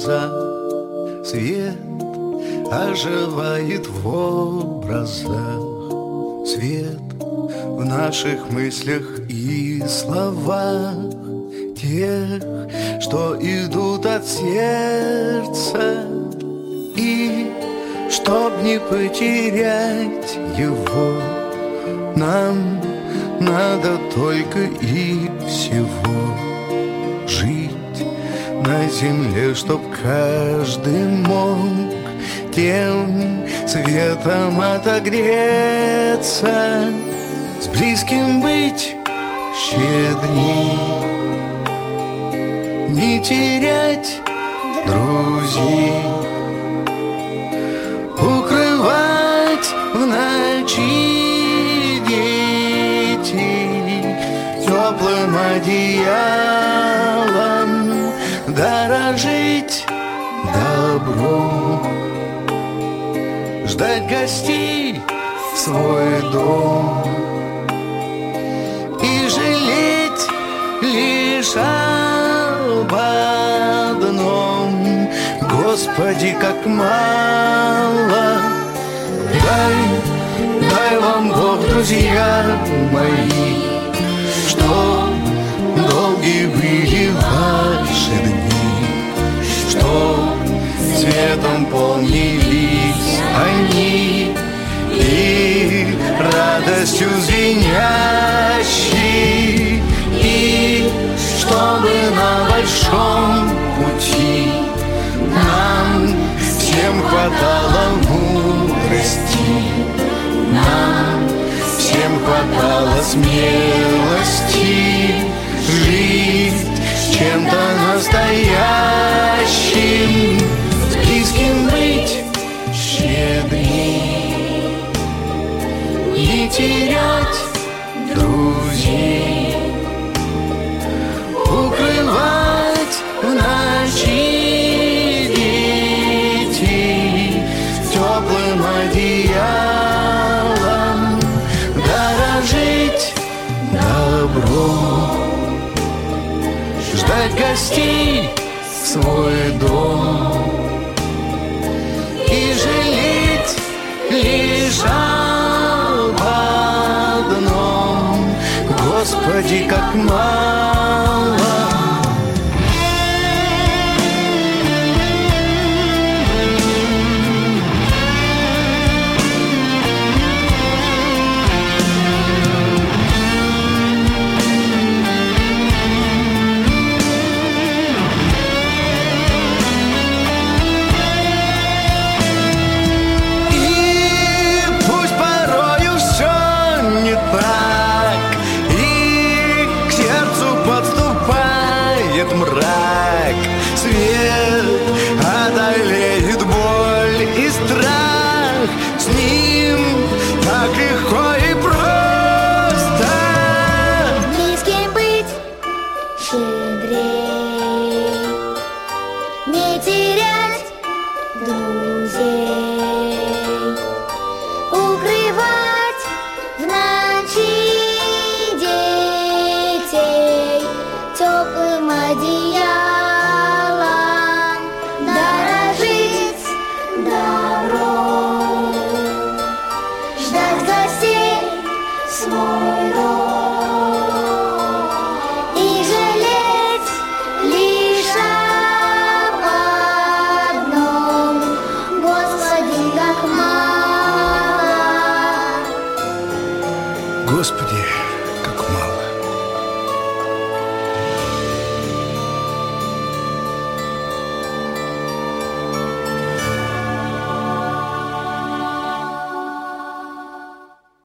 глазах свет оживает в образах, свет в наших мыслях и словах, тех, что идут от сердца. И чтоб не потерять его, нам надо только и всего жить на земле, чтоб каждый мог тем светом отогреться, с близким быть щедрей, не терять друзей, укрывать в ночи детей теплым одеялом, дорожить добром, ждать гостей в свой дом и жалеть лишь об одном: Господи, как мало дай вам Бог, друзья мои, что долгие были ваши дни, что светом полнились они и радостью звенящей, и чтобы на большом пути нам всем хватало мудрости, нам всем хватало смелости жить чем-то настоящим, с близким быть щедрей, не терять друзей, укрывать в ночи детей теплым одеялом, дорожить добром, ждать гостей в свой дом и жалеть лишь об одном: Господи, как мало